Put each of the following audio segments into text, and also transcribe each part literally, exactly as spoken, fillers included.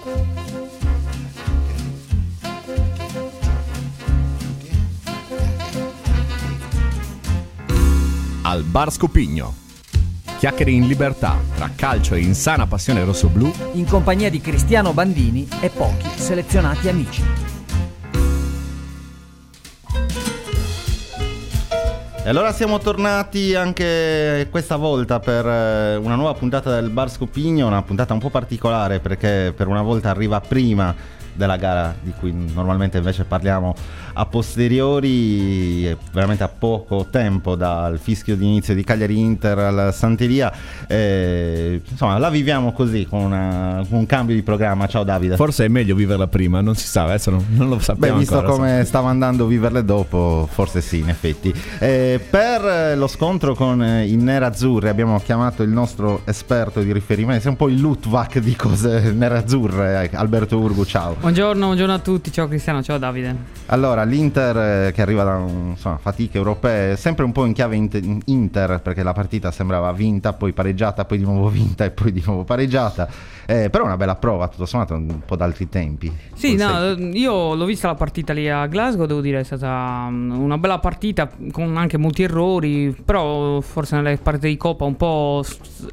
Al Bar Scopigno. Chiacchiere in libertà tra calcio e insana passione rossoblù, in compagnia di Cristiano Bandini e pochi selezionati amici. E allora siamo tornati anche questa volta per una nuova puntata del Bar Scopigno, una puntata un po' particolare perché per una volta arriva prima della gara di cui normalmente invece parliamo a posteriori, veramente a poco tempo dal fischio di inizio di Cagliari Inter al Santeria. Eh, insomma, la viviamo così con, una, con un cambio di programma. Ciao Davide. Forse è meglio viverla prima, non si sa, adesso non, non lo sappiamo. Beh, visto ancora, come so. stava andando viverle dopo, forse sì, in effetti. Eh, per lo scontro con i nerazzurri abbiamo chiamato il nostro esperto di riferimento, è un po' il Lutvak di cose nerazzurre, Alberto Urgu. Ciao. Buongiorno, buongiorno a tutti, ciao Cristiano, ciao Davide. Allora, l'Inter eh, che arriva da un, insomma, fatiche europee, sempre un po' in chiave inter, Inter, perché la partita sembrava vinta, poi pareggiata, poi di nuovo vinta e poi di nuovo pareggiata, eh, però una bella prova, tutto sommato un po' d'altri tempi. Sì, no, sei... io l'ho vista la partita lì a Glasgow, devo dire è stata una bella partita con anche molti errori, però forse nelle partite di Coppa un po'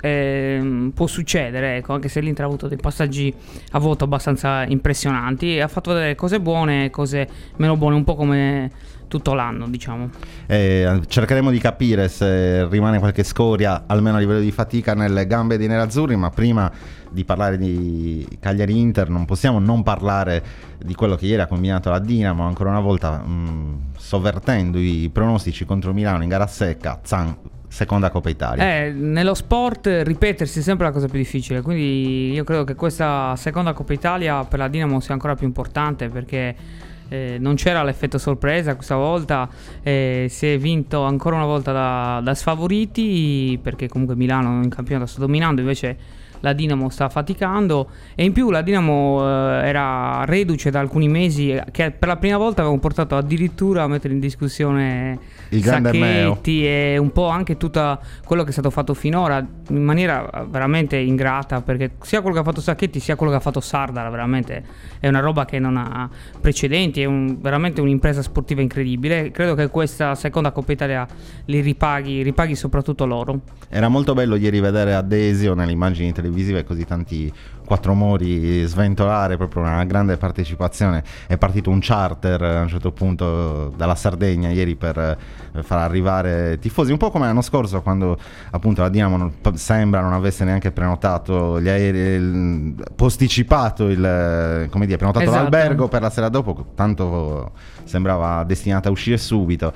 eh, può succedere, ecco, anche se l'Inter ha avuto dei passaggi a voto abbastanza impressionanti e ha fatto vedere cose buone e cose meno buone, un po' come tutto l'anno, diciamo. Eh, cercheremo di capire se rimane qualche scoria, almeno a livello di fatica, nelle gambe dei nerazzurri, ma prima di parlare di Cagliari Inter non possiamo non parlare di quello che ieri ha combinato la Dinamo, ancora una volta mh, sovvertendo i pronostici contro Milano in gara secca. Zan, seconda Coppa Italia. Eh, nello sport ripetersi è sempre la cosa più difficile, quindi io credo che questa seconda Coppa Italia per la Dinamo sia ancora più importante, perché Eh, non c'era l'effetto sorpresa questa volta, eh, si è vinto ancora una volta da, da sfavoriti, perché comunque Milano in campionato sta dominando, invece la Dinamo sta faticando, e in più la Dinamo eh, era reduce da alcuni mesi che per la prima volta avevano portato addirittura a mettere in discussione il grande Sacchetti e un po' anche tutto quello che è stato fatto finora in maniera veramente ingrata, perché sia quello che ha fatto Sacchetti sia quello che ha fatto Sardar veramente è una roba che non ha precedenti, è un, veramente un'impresa sportiva incredibile. Credo che questa seconda Coppa Italia li ripaghi, ripaghi soprattutto loro. Era molto bello ieri vedere Adesio nelle immagini televisive, così tanti quattro mori sventolare, proprio una grande partecipazione. È partito un charter a un certo punto dalla Sardegna ieri per far arrivare tifosi, un po' come l'anno scorso quando appunto la Dinamo non, sembra non avesse neanche prenotato gli aerei, il, posticipato il, come dire, prenotato esatto. l'albergo per la sera dopo, tanto sembrava destinata a uscire subito.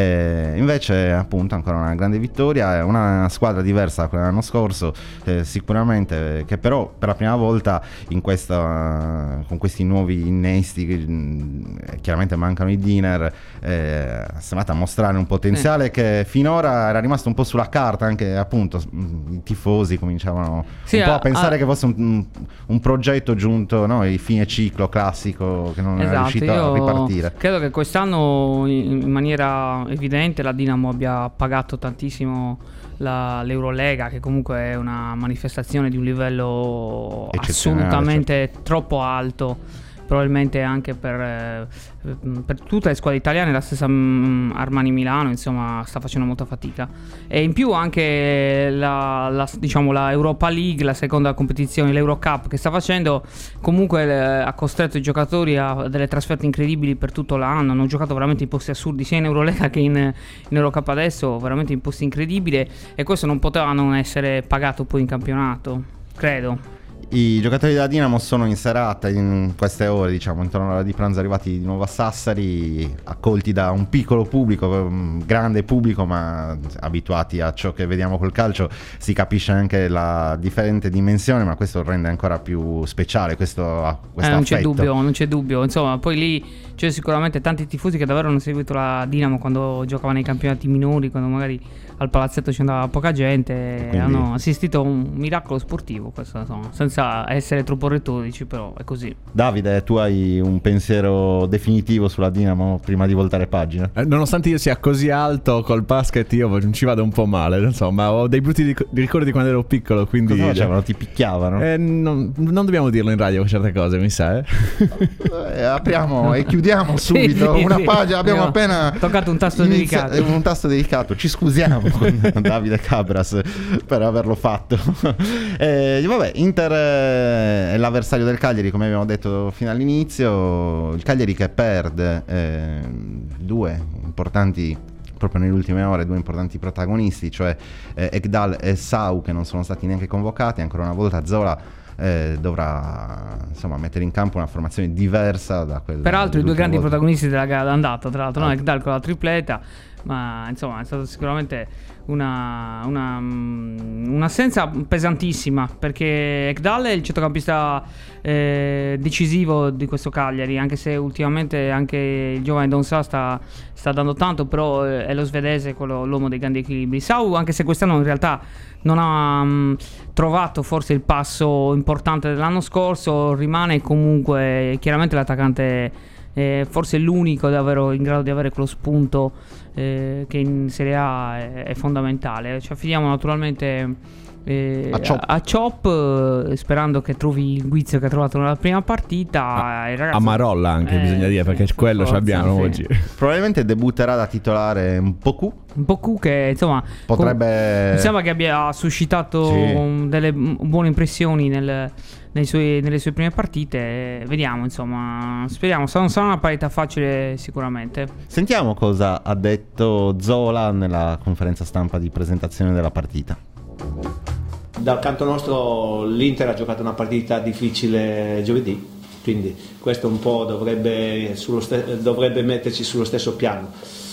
E invece appunto ancora una grande vittoria, una squadra diversa da quella dell'anno scorso, eh, sicuramente, che però per la prima volta in questa, con questi nuovi innesti che eh, chiaramente mancano i dinner, eh, è sembrata mostrare un potenziale sì. che finora era rimasto un po' sulla carta, anche appunto i tifosi cominciavano sì, un po' a, a pensare a... che fosse un, un progetto giunto, no, il fine ciclo classico che non esatto, era riuscito a ripartire. Credo che quest'anno in maniera evidente la Dinamo abbia pagato tantissimo la, l'Eurolega, che comunque è una manifestazione di un livello assolutamente certo. troppo alto, probabilmente anche per, eh, per tutte le squadre italiane. La stessa mh, Armani Milano insomma sta facendo molta fatica, e in più anche la, la, diciamo, la Europa League, la seconda competizione, l'Eurocup che sta facendo, comunque eh, ha costretto i giocatori a delle trasferte incredibili per tutto l'anno. Hanno giocato veramente in posti assurdi sia in Eurolega che in, in Eurocup adesso, veramente in posti incredibili, e questo non poteva non essere pagato poi in campionato, credo. I giocatori della Dinamo sono in serata in queste ore, diciamo intorno all'ora di pranzo, arrivati di nuovo a Sassari, accolti da un piccolo pubblico, un grande pubblico, ma abituati a ciò che vediamo col calcio si capisce anche la differente dimensione, ma questo rende ancora più speciale questo, questo eh, non affetto. c'è dubbio, non c'è dubbio, insomma poi lì c'è sicuramente tanti tifosi che davvero hanno seguito la Dinamo quando giocava nei campionati minori, quando magari al palazzetto ci andava poca gente, quindi... hanno assistito a un miracolo sportivo, questo insomma, senza senza essere troppo retorici, però è così. Davide, tu hai un pensiero definitivo sulla Dinamo prima di voltare pagina? Eh, nonostante io sia così alto col basket, io ci vado un po' male, insomma, ho dei brutti ric- ricordi di quando ero piccolo, quindi... Cosa facevano? Ti picchiavano? Eh, non, non dobbiamo dirlo in radio certe cose, mi sa, eh? eh apriamo e chiudiamo subito sì, una sì. pagina, abbiamo appena toccato un tasto inizia- delicato. un tasto delicato, ci scusiamo con Davide Cabras per averlo fatto. eh, vabbè, Inter è l'avversario del Cagliari, come abbiamo detto fino all'inizio. Il Cagliari che perde eh, due importanti, proprio nelle ultime ore, due importanti protagonisti, cioè eh, Ekdal e Sau, che non sono stati neanche convocati. Ancora una volta Zola Eh, dovrà insomma mettere in campo una formazione diversa da quella. Peraltro i due grandi volta. protagonisti della gara d'andata, tra l'altro, Ah. non Ekdal con la tripleta, ma insomma è stata sicuramente una, una, un'assenza pesantissima, perché Ekdal è il centrocampista eh, decisivo di questo Cagliari, anche se ultimamente anche il giovane Donza sta, sta dando tanto, però è lo svedese quello, l'uomo dei grandi equilibri. Sau, anche se quest'anno in realtà non ha mh, trovato forse il passo importante dell'anno scorso, rimane comunque chiaramente l'attaccante, eh, forse l'unico davvero in grado di avere quello spunto eh, che in Serie A è, è fondamentale. Ci affidiamo naturalmente eh, A Chop. a, a Chop, eh, sperando che trovi il guizzo che ha trovato nella prima partita. A, il ragazzo, a Marolla anche, eh, bisogna dire, perché sì, quello ci forza, abbiamo sì. oggi. Probabilmente debutterà da titolare un Poku. Un po' Cu che insomma Potrebbe- mi sembra che abbia suscitato Sì. um, delle m- buone impressioni nel, nei suoi- nelle sue prime partite. Vediamo, insomma, speriamo. Sarà, sarà una parità facile sicuramente. Sentiamo cosa ha detto Zola nella conferenza stampa di presentazione della partita. Dal canto nostro l'Inter ha giocato una partita difficile giovedì, quindi questo un po' dovrebbe, sullo ste- dovrebbe metterci sullo stesso piano.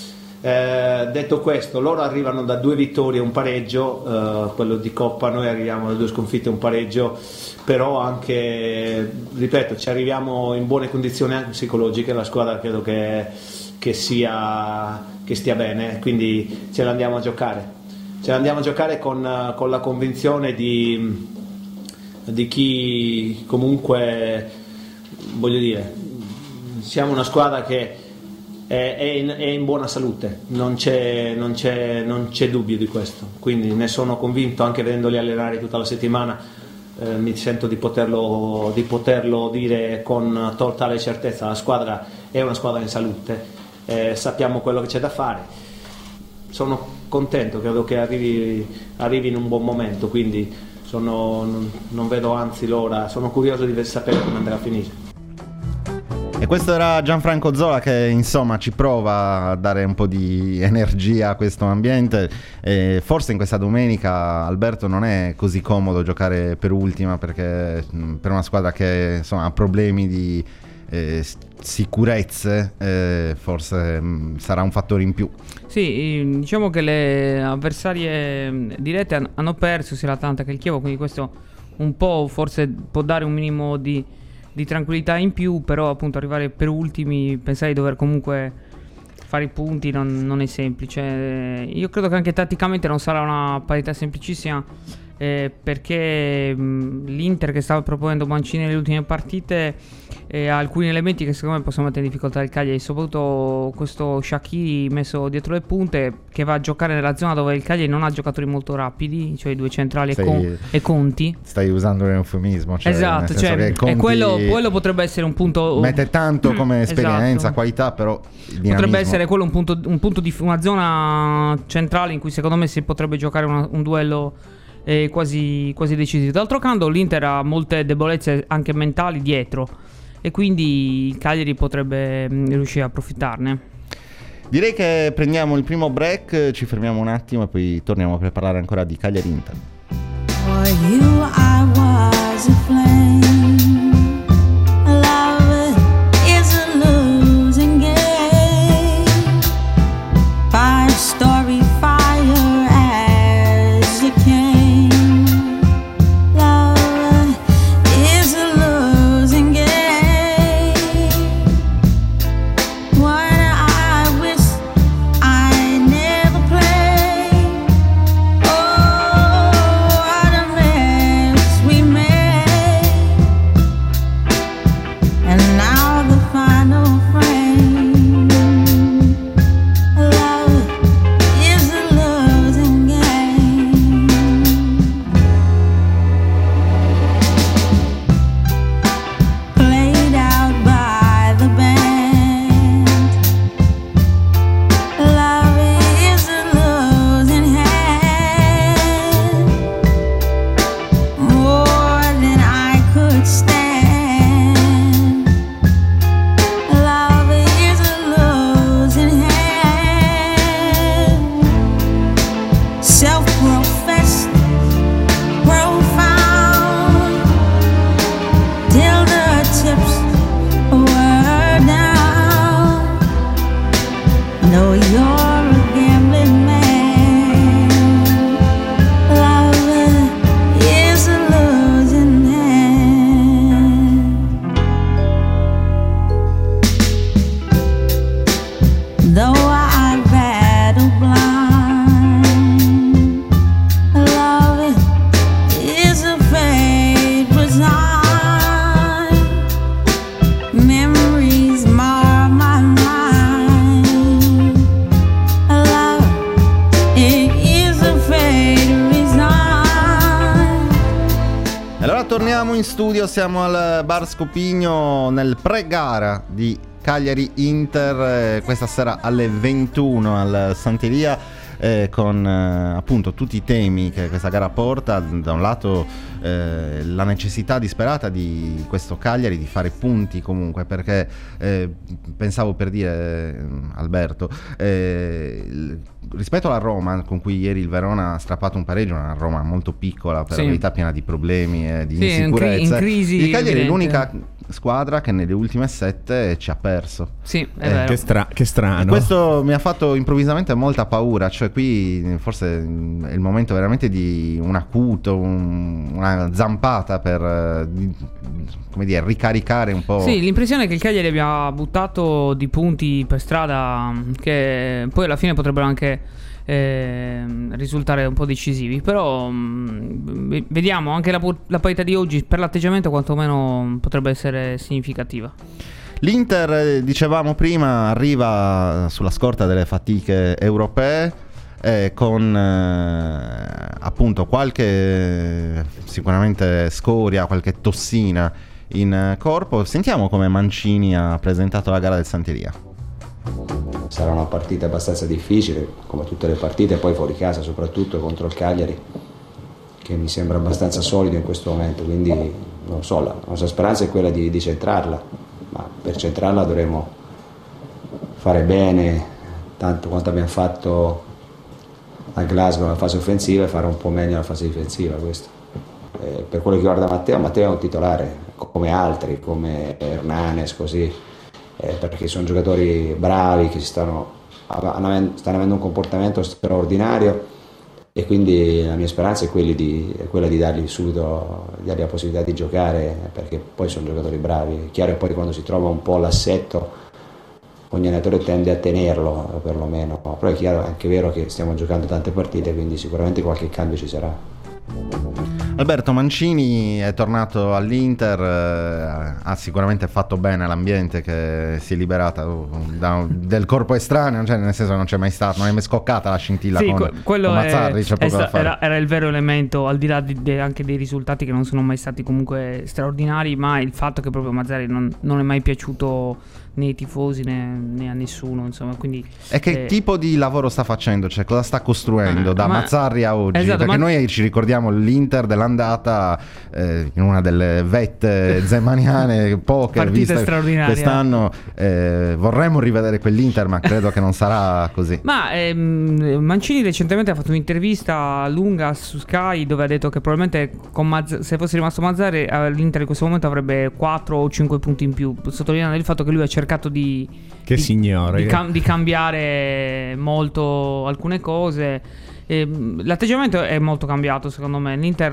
Eh, detto questo, loro arrivano da due vittorie e un pareggio, eh, quello di Coppa, noi arriviamo da due sconfitte e un pareggio, però anche, ripeto, ci arriviamo in buone condizioni anche psicologiche, la squadra credo che, che, sia, che stia bene, quindi ce l'andiamo a giocare. Ce l'andiamo a giocare con, con la convinzione di, di chi comunque, voglio dire, siamo una squadra che è, è, in, è in buona salute, non c'è, non, c'è, non c'è dubbio di questo, quindi ne sono convinto, anche vedendoli allenare tutta la settimana, eh, mi sento di poterlo, di poterlo dire con totale certezza. La squadra è una squadra in salute, eh, sappiamo quello che c'è da fare. Sono contento, credo che arrivi, arrivi in un buon momento, quindi sono, non, non vedo anzi l'ora, sono curioso di sapere come andrà a finire. E questo era Gianfranco Zola, che insomma ci prova a dare un po' di energia a questo ambiente. E forse in questa domenica, Alberto, non è così comodo giocare per ultima, perché mh, per una squadra che insomma ha problemi di eh, sicurezze, eh, forse mh, sarà un fattore in più. Sì, diciamo che le avversarie dirette han- hanno perso sia l'Atalanta che il Chievo, quindi questo un po' forse può dare un minimo di, di tranquillità in più, però appunto arrivare per ultimi, pensare di dover comunque fare i punti non, non è semplice. Io credo che anche tatticamente non sarà una parità semplicissima, eh, perché mh, l'Inter, che stava proponendo Mancini nelle ultime partite, eh, ha alcuni elementi che secondo me possono mettere in difficoltà il Cagliari, soprattutto questo Shaqiri messo dietro le punte, che va a giocare nella zona dove il Cagliari non ha giocatori molto rapidi, cioè i due centrali e, Sei- Con- e Conti. Stai usando un eufemismo, cioè, nel Esatto, senso cioè, che e Conti quello, quello potrebbe essere un punto. mette tanto come esperienza, Esatto. qualità, però il dinamismo. Potrebbe essere quello un punto, un punto di una zona centrale in cui secondo me si potrebbe giocare una- un duello eh, quasi, quasi decisivo. D'altro canto l'Inter ha molte debolezze anche mentali dietro, e quindi il Cagliari potrebbe mh, riuscire a approfittarne. Direi che prendiamo il primo break, ci fermiamo un attimo e poi torniamo per parlare ancora di Cagliari Inter. For you I was a flame. Love is a losing game. Five story fire as you came. Love is a losing game. One I wish I never played. Oh, what a mess we made. stand. Love is a losing hand. Self-professed, profound, till the tips were down. No, you're a gambling man. Love is a losing hand. Though I battle blind, love is a fate resigned. Memories mar my mind. Love, it is a fate resigned. E allora torniamo in studio, siamo al Bar Scopigno nel pre-gara di Cagliari-Inter, eh, questa sera alle ventuno al Santeria, eh, con eh, appunto tutti i temi che questa gara porta. Da un lato eh, la necessità disperata di questo Cagliari di fare punti comunque, perché eh, pensavo per dire, eh, Alberto, eh, l- rispetto alla Roma con cui ieri il Verona ha strappato un pareggio, una Roma molto piccola, per Sì. la verità piena di problemi e di Sì, in cri- insicurezze, in crisi il Cagliari è evidente. l'unica squadra che nelle ultime sette ci ha perso. Sì, è Eh, vero. Che, stra- che strano. E questo mi ha fatto improvvisamente molta paura, cioè qui forse è il momento veramente di un acuto, un- una zampata per eh, di- come dire, ricaricare un po'. Sì, l'impressione è che il Cagliari abbia buttato di punti per strada che poi alla fine potrebbero anche eh, risultare un po' decisivi. Però mh, ve- vediamo, anche la, pu- la parità di oggi per l'atteggiamento quantomeno potrebbe essere significativa. L'Inter, eh, dicevamo prima, arriva sulla scorta delle fatiche europee, eh, con eh, appunto qualche sicuramente scoria, qualche tossina in eh, corpo. Sentiamo come Mancini ha presentato la gara del Santeria. Sarà una partita abbastanza difficile, come tutte le partite, poi fuori casa, soprattutto contro il Cagliari, che mi sembra abbastanza solido in questo momento, quindi non so, la nostra speranza è quella di, di centrarla, ma per centrarla dovremo fare bene, tanto quanto abbiamo fatto a Glasgow nella fase offensiva, e fare un po' meglio nella fase difensiva. Questo. Eh, per quello che riguarda Matteo, Matteo è un titolare, come altri, come Hernanes, così. Eh, perché sono giocatori bravi che si stanno, stanno avendo un comportamento straordinario, e quindi la mia speranza è, di, è quella di dargli subito di dargli la possibilità di giocare, perché poi sono giocatori bravi. È chiaro che poi quando si trova un po' l'assetto ogni allenatore tende a tenerlo perlomeno, però è chiaro, è anche vero che stiamo giocando tante partite, quindi sicuramente qualche cambio ci sarà. Alberto, Mancini è tornato all'Inter, eh, ha sicuramente fatto bene all'ambiente che si è liberata uh, da, del corpo estraneo, cioè nel senso non c'è mai stato, non è mai scoccata la scintilla Sì, con, que- quello con è- Mazzarri, c'è è poco sta- da fare. era, era il vero elemento, al di là di- de- anche dei risultati che non sono mai stati comunque straordinari, ma il fatto che proprio Mazzarri non, non è mai piaciuto né ai tifosi né, né a nessuno, insomma, quindi E che eh, tipo di lavoro sta facendo? Cioè cosa sta costruendo Ah, da ma- Mazzarri a oggi? Esatto, Perché ma- noi ci ricordiamo l'Inter dell'andata eh, in una delle vette zemaniane poche Partite viste straordinarie. quest'anno. Eh, vorremmo rivedere quell'Inter, ma credo che non sarà così. Ma ehm, Mancini recentemente ha fatto un'intervista lunga su Sky dove ha detto che probabilmente con Mazz- se fosse rimasto Mazzarri eh, l'Inter in questo momento avrebbe quattro o cinque punti in più, sottolineando il fatto che lui ha cercato di, Che di- signore. di, cam- di cambiare molto alcune cose. Ehm, l'atteggiamento è molto cambiato secondo me. L'Inter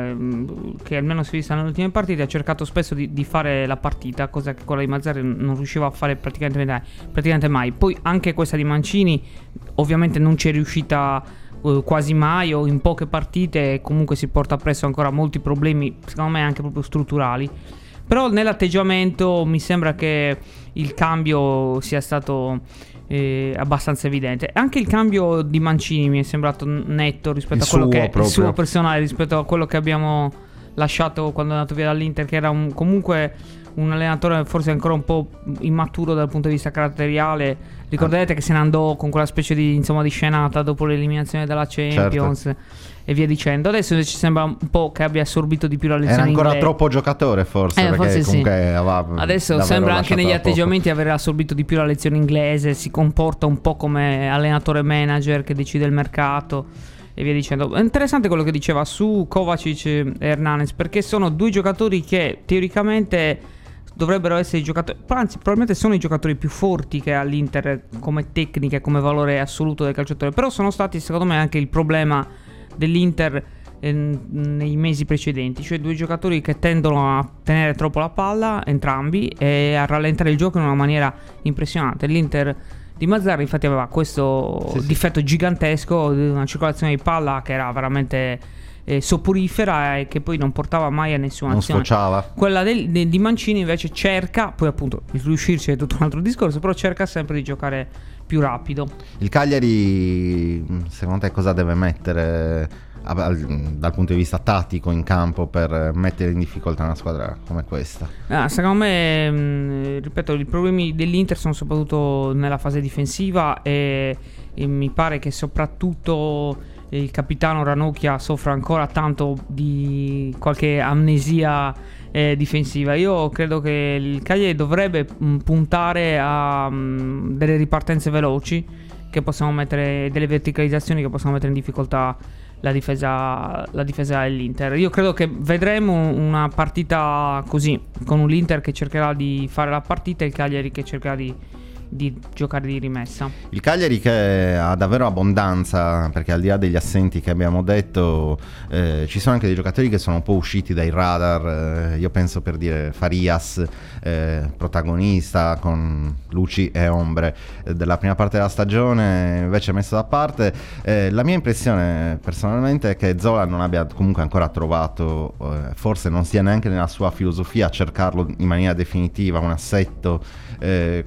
ehm, che almeno si è vista nelle ultime partite ha cercato spesso di, di fare la partita, cosa che quella di Mazzarri non riusciva a fare praticamente mai, praticamente mai. Poi anche questa di Mancini ovviamente non ci è riuscita eh, quasi mai, o in poche partite, e comunque si porta appresso ancora molti problemi secondo me anche proprio strutturali. Però nell'atteggiamento mi sembra che il cambio sia stato eh, abbastanza evidente. Anche il cambio di Mancini mi è sembrato netto rispetto Il a quello suo che è il proprio. suo personale, rispetto a quello che abbiamo lasciato quando è andato via dall'Inter, che era un, comunque un allenatore forse ancora un po' immaturo dal punto di vista caratteriale. Ricordate ah. che se ne andò con quella specie di, insomma, di scenata dopo l'eliminazione della Champions, certo, e via dicendo. Adesso ci sembra un po' che abbia assorbito di più la lezione Era ancora inglese. troppo giocatore forse, eh, perché forse comunque sì. aveva adesso sembra anche negli atteggiamenti poco. aver assorbito di più la lezione inglese. Si comporta un po' come allenatore manager che decide il mercato e via dicendo. È interessante quello che diceva su Kovacic e Hernanes, perché sono due giocatori che teoricamente dovrebbero essere i giocatori, anzi probabilmente sono i giocatori più forti che ha l'Inter come tecnica e come valore assoluto del calciatore, però sono stati secondo me anche il problema dell'Inter eh, nei mesi precedenti, cioè due giocatori che tendono a tenere troppo la palla entrambi e a rallentare il gioco in una maniera impressionante. L'Inter di Mazzarri infatti aveva questo sì, difetto sì. gigantesco di una circolazione di palla che era veramente Eh, soporifera e che poi non portava mai a nessuna non azione. Sfociava. Quella del, de, di Mancini invece cerca, poi appunto il riuscirci è tutto un altro discorso, però cerca sempre di giocare più rapido. Il Cagliari secondo te cosa deve mettere a, a, dal punto di vista tattico in campo per mettere in difficoltà una squadra come questa? Ah, secondo me mh, ripeto, i problemi dell'Inter sono soprattutto nella fase difensiva e, e mi pare che soprattutto il capitano Ranocchia soffre ancora tanto di qualche amnesia eh, difensiva. Io credo che il Cagliari dovrebbe mh, puntare a mh, delle ripartenze veloci che possano mettere, delle verticalizzazioni che possano mettere in difficoltà la difesa, la difesa dell'Inter. Io credo che vedremo una partita così, con l'Inter che cercherà di fare la partita e il Cagliari che cercherà di di giocare di rimessa. Il Cagliari che ha davvero abbondanza, perché al di là degli assenti che abbiamo detto eh, ci sono anche dei giocatori che sono un po' usciti dai radar, eh, io penso per dire Farias, eh, protagonista con luci e ombre eh, della prima parte della stagione, invece messo da parte. Eh, la mia impressione personalmente è che Zola non abbia comunque ancora trovato, eh, forse non sia neanche nella sua filosofia cercarlo in maniera definitiva, un assetto eh,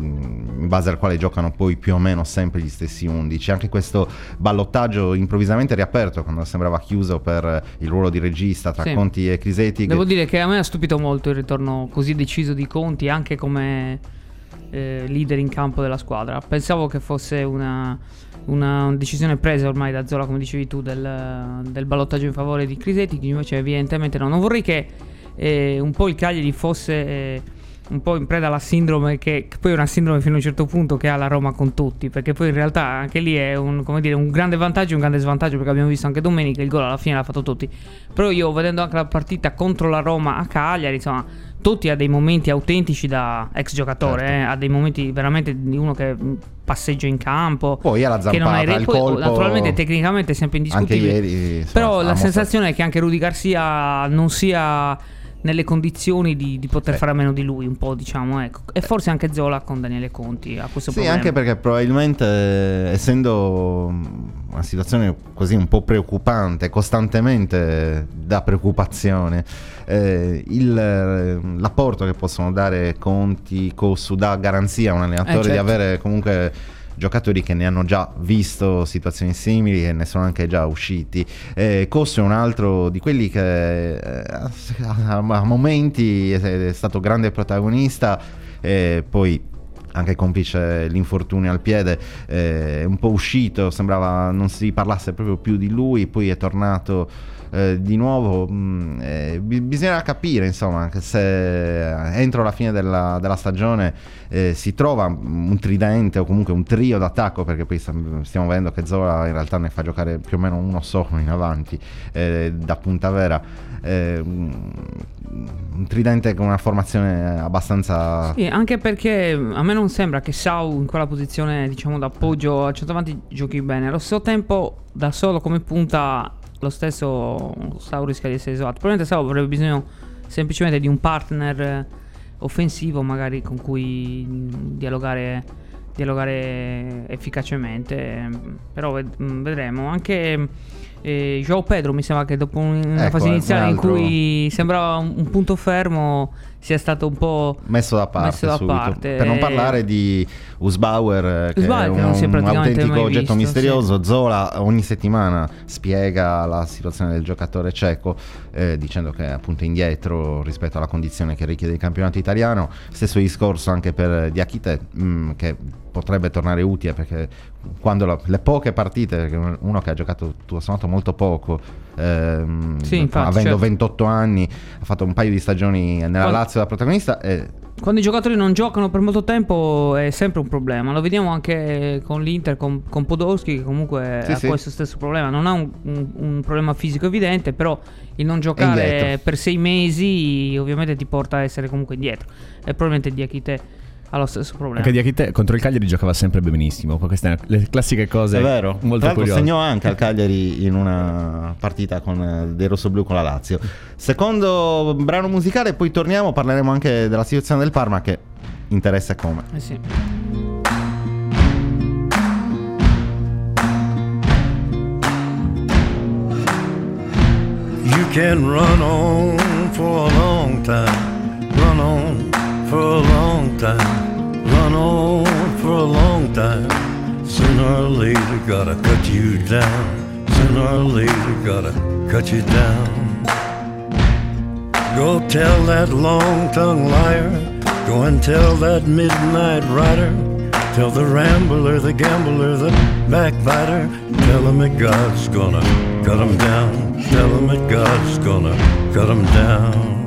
in base al quale giocano poi più o meno sempre gli stessi undici. Anche questo ballottaggio improvvisamente riaperto quando sembrava chiuso per il ruolo di regista tra sì. Conti e Crisetti. Devo dire che a me ha stupito molto il ritorno così deciso di Conti anche come eh, leader in campo della squadra. Pensavo che fosse una, una decisione presa ormai da Zola, come dicevi tu, del, del ballottaggio in favore di Crisetti, che invece evidentemente no. Non vorrei che eh, un po' il Cagliari fosse eh, un po' in preda alla sindrome che, che poi è una sindrome fino a un certo punto che ha la Roma con tutti, perché poi in realtà anche lì è un, come dire, un grande vantaggio e un grande svantaggio, perché abbiamo visto anche domenica il gol alla fine l'ha fatto tutti. Però io vedendo anche la partita contro la Roma a Cagliari, insomma, Totti ha dei momenti autentici da ex giocatore, certo. eh, ha dei momenti veramente di uno che passeggia in campo, poi alla zampata, che non hai re- il poi, colpo, naturalmente tecnicamente è sempre indiscutibile, anche ieri, insomma, però la sensazione fatto... è che anche Rudy Garcia non sia nelle condizioni di, di poter eh. fare a meno di lui un po', diciamo, ecco. E forse anche Zola con Daniele Conti ha questo sì, problema. Anche perché probabilmente essendo una situazione così un po' preoccupante, costantemente da preoccupazione, eh, il, l'apporto che possono dare Conti, Cossu dà garanzia a un allenatore eh, certo. di avere comunque giocatori che ne hanno già visto situazioni simili e ne sono anche già usciti. eh, Cossu è un altro di quelli che eh, a, a momenti è, è stato grande protagonista, eh, poi anche complice l'infortunio al piede, è eh, un po' uscito, sembrava non si parlasse proprio più di lui, poi è tornato eh, di nuovo. mh, eh, b- bisognerà capire insomma che se entro la fine della, della stagione eh, si trova un tridente o comunque un trio d'attacco, perché poi stiamo vedendo che Zola in realtà ne fa giocare più o meno uno solo in avanti eh, da punta vera, eh, un tridente con una formazione abbastanza sì, anche perché a me non sembra che Sau in quella posizione, diciamo, d'appoggio al centravanti giochi bene. Allo stesso tempo da solo come punta lo stesso Sau rischia di essere isolato. Probabilmente Sau avrebbe bisogno semplicemente di un partner offensivo magari con cui dialogare dialogare efficacemente, però ved- vedremo. Anche E João Pedro mi sembra che dopo un- una Ecco, fase un iniziale in altro- cui sembrava un, un punto fermo sia stato un po' messo da parte messo da subito. parte. Per non E- parlare di Usbauer, che Usbauer, è che un, non si è un praticamente autentico mai oggetto visto, misterioso. Zola ogni settimana spiega la situazione del giocatore ceco, eh, dicendo che è appunto indietro rispetto alla condizione che richiede il campionato italiano. Stesso discorso anche per Diakite, mh, che potrebbe tornare utile, perché quando la- le poche partite, perché uno che ha giocato tutto sommato molto poco, ehm, Sì, infatti, avendo certo. ventotto anni, ha fatto un paio di stagioni nella Quando- Lazio da protagonista, e Quando i giocatori non giocano per molto tempo è sempre un problema. Lo vediamo anche con l'Inter, con, con Podolski, che comunque Sì, ha sì. questo stesso problema. Non ha un, un- un problema fisico evidente, però il non giocare indietro. per sei mesi ovviamente ti porta a essere comunque indietro. E probabilmente Diakite ha lo stesso problema. Anche Diakite contro il Cagliari giocava sempre benissimo. Queste sono le classiche cose è vero, molto tra l'altro curiose. segnò anche al Cagliari in una partita con eh, dei rossoblù con la Lazio. Secondo brano musicale, poi torniamo, parleremo anche della situazione del Parma, che interessa come. Eh sì. You can run on for a long time, run on for a long time, run on for a long time. Sooner or later, gotta cut you down. Sooner or later, gotta cut you down. Go tell that long-tongued liar. Go and tell that midnight rider. Tell the rambler, the gambler, the backbiter. Tell him that God's gonna cut him down. Tell him that God's gonna cut him down.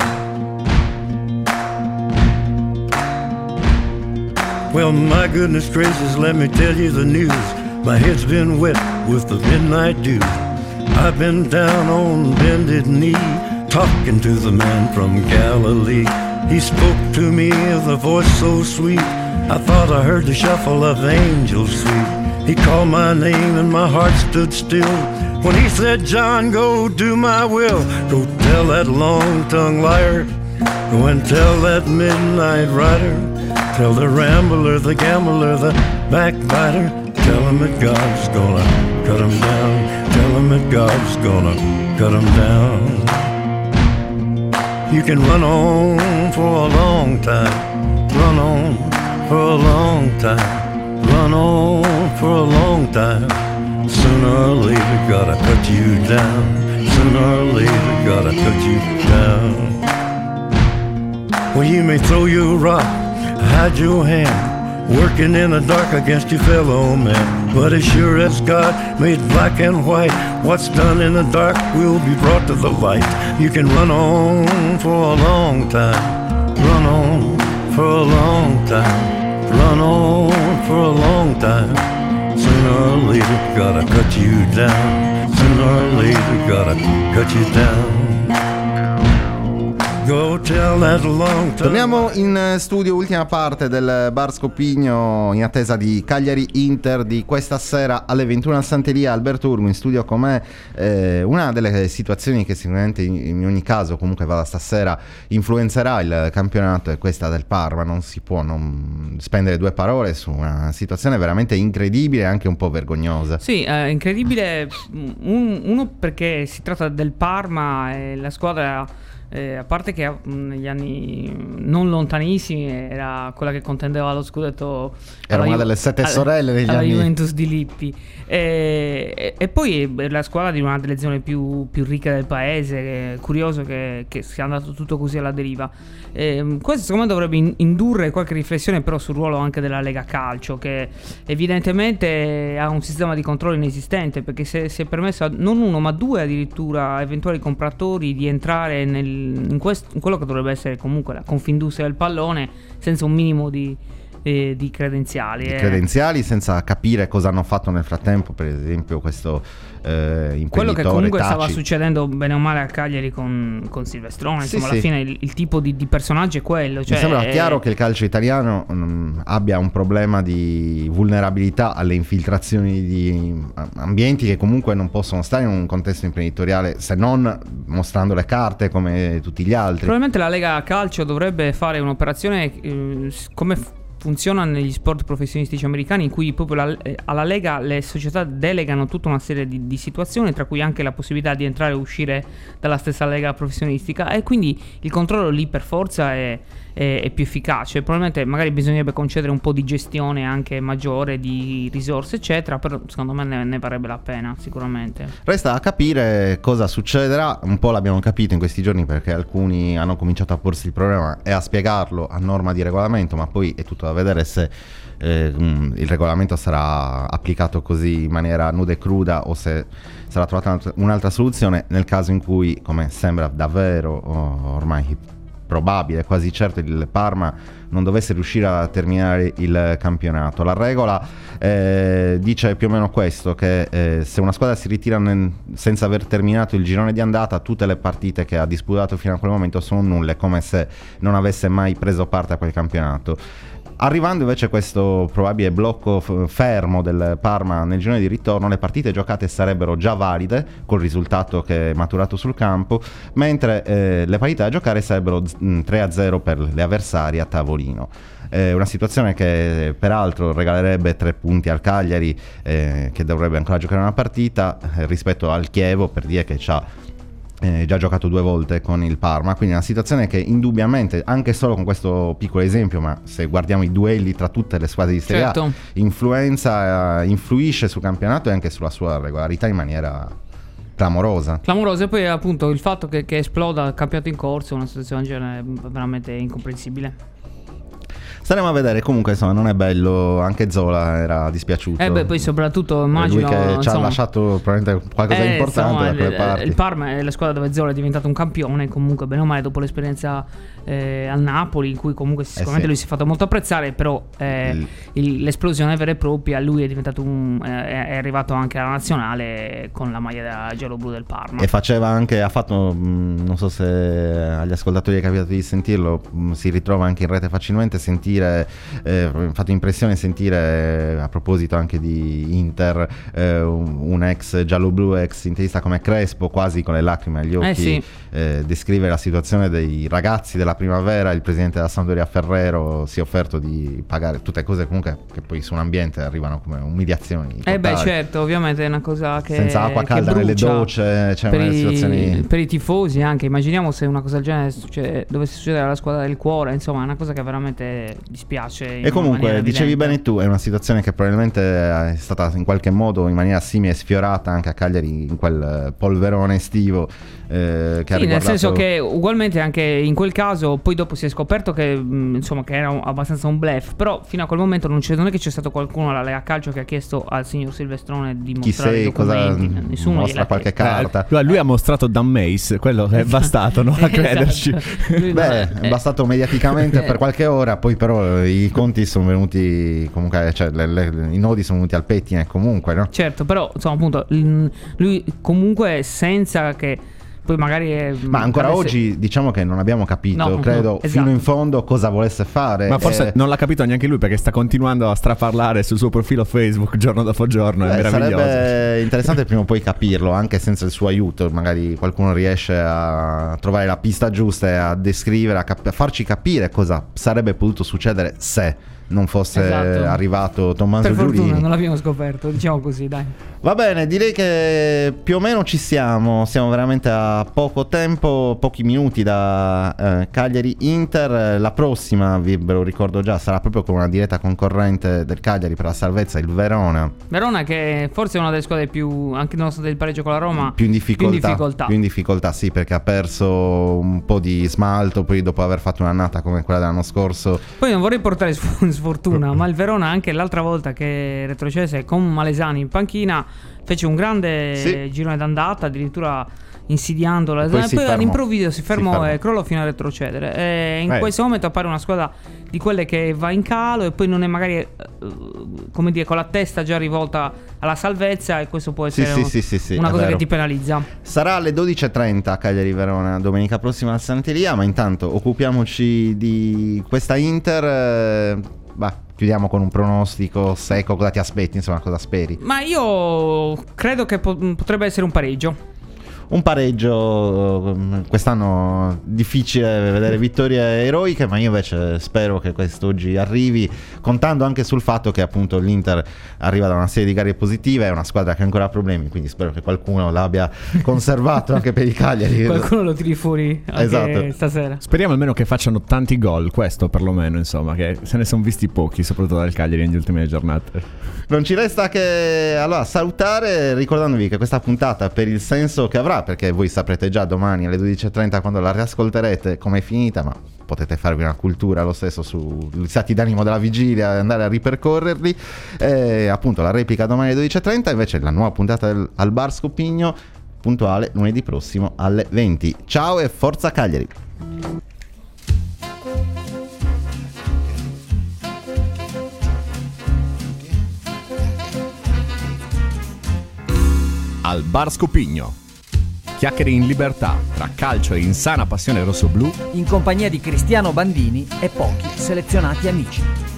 Well, my goodness gracious, let me tell you the news. My head's been wet with the midnight dew. I've been down on bended knee, talking to the man from Galilee. He spoke to me with a voice so sweet, I thought I heard the shuffle of angels sweet. He called my name and my heart stood still when he said, John, go do my will. Go tell that long-tongued liar. Go and tell that midnight rider. Tell the rambler, the gambler, the backbiter. Tell him that God's gonna cut him down. Tell him that God's gonna cut him down. You can run on for a long time, run on for a long time, run on for a long time. Sooner or later, gotta cut you down. Sooner or later, gotta cut you down. Well, you may throw your rock, hide your hand, working in the dark against your fellow man. But as sure as God made black and white, what's done in the dark will be brought to the light. You can run on for a long time, run on for a long time, run on for a long time. Sooner or later, gotta cut you down. Sooner or later, gotta cut you down. Go tell that long time. Torniamo in studio, ultima parte del Bar Scopigno, in attesa di Cagliari-Inter di questa sera alle ventuno al Sant'Elia. Alberto Urgo in studio con me. Eh, una delle situazioni che sicuramente in, in ogni caso, comunque vada stasera, influenzerà il campionato è questa del Parma. Non si può non spendere due parole su una situazione veramente incredibile e anche un po' vergognosa. Sì, è incredibile. Un- uno perché si tratta del Parma e la squadra. Eh, a parte che mh, negli anni non lontanissimi era quella che contendeva lo scudetto, Era alla una Ju- delle sette alla- sorelle negli alla anni. Juventus di Lippi, e, e- e poi è la squadra di una delle zone più, più ricche del paese. È curioso che, che sia andato tutto così alla deriva. Eh, questo secondo me dovrebbe in- indurre qualche riflessione però sul ruolo anche della Lega Calcio, che evidentemente ha un sistema di controllo inesistente, perché se si è permesso a non uno ma due addirittura eventuali compratori di entrare nel, in, quest- in quello che dovrebbe essere comunque la Confindustria del pallone senza un minimo di, eh, di credenziali. Di eh. credenziali, senza capire cosa hanno fatto nel frattempo, per esempio questo eh, imprenditore Quello che comunque Taci. stava succedendo bene o male a Cagliari con, con Silvestrone, Sì, insomma, alla sì. fine il, il tipo di, di personaggio è quello. Cioè, Mi sembra è- chiaro che il calcio italiano mh, abbia un problema di vulnerabilità alle infiltrazioni di a- ambienti che comunque non possono stare in un contesto imprenditoriale se non mostrando le carte come tutti gli altri. Probabilmente la Lega Calcio dovrebbe fare un'operazione eh, s- come f- funziona negli sport professionistici americani, in cui proprio la, eh, alla Lega le società delegano tutta una serie di, di situazioni, tra cui anche la possibilità di entrare e uscire dalla stessa Lega professionistica, e quindi il controllo lì per forza è, è, è più efficace. Probabilmente magari bisognerebbe concedere un po' di gestione anche maggiore di risorse eccetera, però secondo me ne, ne varrebbe la pena sicuramente. Resta a capire cosa succederà, un po' l'abbiamo capito in questi giorni perché alcuni hanno cominciato a porsi il problema e a spiegarlo a norma di regolamento, ma poi è tutto da vedere se eh, il regolamento sarà applicato così in maniera nuda e cruda o se sarà trovata un'altra soluzione nel caso in cui, come sembra davvero oh, ormai probabile, quasi certo, il Parma non dovesse riuscire a terminare il campionato. La regola eh, dice più o meno questo, che eh, se una squadra si ritira nel, senza aver terminato il girone di andata, tutte le partite che ha disputato fino a quel momento sono nulle, come se non avesse mai preso parte a quel campionato. Arrivando invece questo probabile blocco f- fermo del Parma nel girone di ritorno, le partite giocate sarebbero già valide col risultato che è maturato sul campo, mentre eh, le partite da giocare sarebbero z- tre a zero per le avversarie a tavolino. Eh, una situazione che peraltro regalerebbe tre punti al Cagliari, eh, che dovrebbe ancora giocare una partita, eh, rispetto al Chievo, per dire che c'ha Eh, già giocato due volte con il Parma, quindi è una situazione che indubbiamente, anche solo con questo piccolo esempio, ma se guardiamo i duelli tra tutte le squadre di Serie certo. A, influenza, eh, influisce sul campionato e anche sulla sua regolarità in maniera clamorosa. Clamorosa, e poi appunto il fatto che, che esploda il campionato in corso è una situazione genere veramente incomprensibile. Staremo a vedere, comunque insomma non è bello, anche Zola era dispiaciuto. Eh beh, poi soprattutto immagino lui che ci insomma, ha lasciato probabilmente qualcosa di eh, importante insomma, da quelle il, parti. il Parma è la squadra dove Zola è diventato un campione, comunque bene o male dopo l'esperienza eh, al Napoli, in cui comunque sicuramente eh sì. lui si è fatto molto apprezzare, però eh, il... Il, l'esplosione vera e propria, lui è diventato un, eh, è arrivato anche alla nazionale con la maglia giallo-blu del Parma. E faceva anche, ha fatto, mh, non so se agli ascoltatori è capitato di sentirlo, mh, si ritrova anche in rete facilmente, sentire eh, fatto impressione sentire, a proposito anche di Inter, eh, un, un ex giallo-blu, ex interista come Crespo, quasi con le lacrime agli occhi, eh sì. eh, descrive la situazione dei ragazzi della primavera. Il presidente della Sampdoria Ferrero si è offerto di pagare tutte cose comunque che poi su un ambiente arrivano come umiliazioni totali. Eh beh certo, ovviamente è una cosa che senza acqua calda nelle docce, cioè per, i, situazioni... per i tifosi anche. Immaginiamo se una cosa del genere succede, dovesse succedere alla squadra del cuore, insomma è una cosa che veramente dispiace. E comunque dicevi bene tu, è una situazione che probabilmente è stata in qualche modo in maniera simile sfiorata anche a Cagliari in quel polverone estivo, eh, che sì, ha riguardato... nel senso che ugualmente anche in quel caso poi dopo si è scoperto che mh, insomma che era un, abbastanza un bluff, però fino a quel momento non, c'è, non è che c'è stato qualcuno alla Lega Calcio che ha chiesto al signor Silvestrone di mostrare i documenti. Cosa, nessuno mostra qualche carta. Eh, lui ha mostrato Dan Mace, quello è bastato, no? A crederci. Esatto. Beh, è bastato mediaticamente per qualche ora, poi però i conti sono venuti comunque, cioè le, le, i nodi sono venuti al pettine comunque, no? Certo, però insomma appunto lui comunque senza che poi magari è, ma ancora avesse... oggi diciamo che non abbiamo capito, no, credo, no, esatto. fino in fondo cosa volesse fare. Ma forse eh, non l'ha capito neanche lui, perché sta continuando a straparlare sul suo profilo Facebook giorno dopo giorno. È beh, meraviglioso. Sarebbe interessante prima o poi capirlo, anche senza il suo aiuto. Magari qualcuno riesce a trovare la pista giusta e a descrivere, a, cap- a farci capire cosa sarebbe potuto succedere se non fosse esatto. arrivato Tommaso per Giurini. fortuna non l'abbiamo scoperto, diciamo così, dai. Va bene, direi che più o meno ci siamo. Siamo veramente a poco tempo, pochi minuti da eh, Cagliari Inter. La prossima, vi ve lo ricordo già, sarà proprio con una diretta concorrente del Cagliari per la salvezza, il Verona. Verona che forse è una delle squadre più, anche nonostante il pareggio con la Roma, più in difficoltà, più in difficoltà. Più in difficoltà, sì, perché ha perso un po' di smalto poi dopo aver fatto un'annata come quella dell'anno scorso. Poi non vorrei portare sfortuna, ma il Verona anche l'altra volta che retrocesse con Malesani in panchina fece un grande sì. girone d'andata, addirittura insidiando la poi, e poi all'improvviso si fermò, si fermò e crollò fino a retrocedere. E in eh. questo momento appare una squadra di quelle che va in calo e poi non è magari come dire con la testa già rivolta alla salvezza, e questo può essere sì, sì, sì, sì, una cosa vero. che ti penalizza. Sarà alle dodici e trenta Cagliari Verona domenica prossima al Sant'Elia, ma intanto occupiamoci di questa Inter. eh, bah, chiudiamo con un pronostico secco. Cosa ti aspetti, insomma, cosa speri? Ma io credo che po- potrebbe essere un pareggio. un pareggio. Quest'anno difficile vedere vittorie eroiche, ma io invece spero che quest'oggi arrivi, contando anche sul fatto che appunto l'Inter arriva da una serie di gare positive, è una squadra che ancora ha problemi, quindi spero che qualcuno l'abbia conservato anche per il Cagliari. Qualcuno lo tiri fuori anche esatto. stasera. Speriamo almeno che facciano tanti gol, questo perlomeno, insomma, che se ne sono visti pochi, soprattutto dal Cagliari negli ultime giornate. Non ci resta che allora salutare, ricordandovi che questa puntata, per il senso che avrà, perché voi saprete già domani alle dodici e trenta quando la riascolterete com'è finita, ma potete farvi una cultura lo stesso sui stati d'animo della vigilia e andare a ripercorrerli. E appunto la replica domani alle dodici e trenta, invece la nuova puntata del, al Bar Scopigno puntuale lunedì prossimo alle venti. Ciao e forza Cagliari! Al Bar Scopigno. Chiacchiere in libertà tra calcio e insana passione rossoblù, in compagnia di Cristiano Bandini e pochi selezionati amici.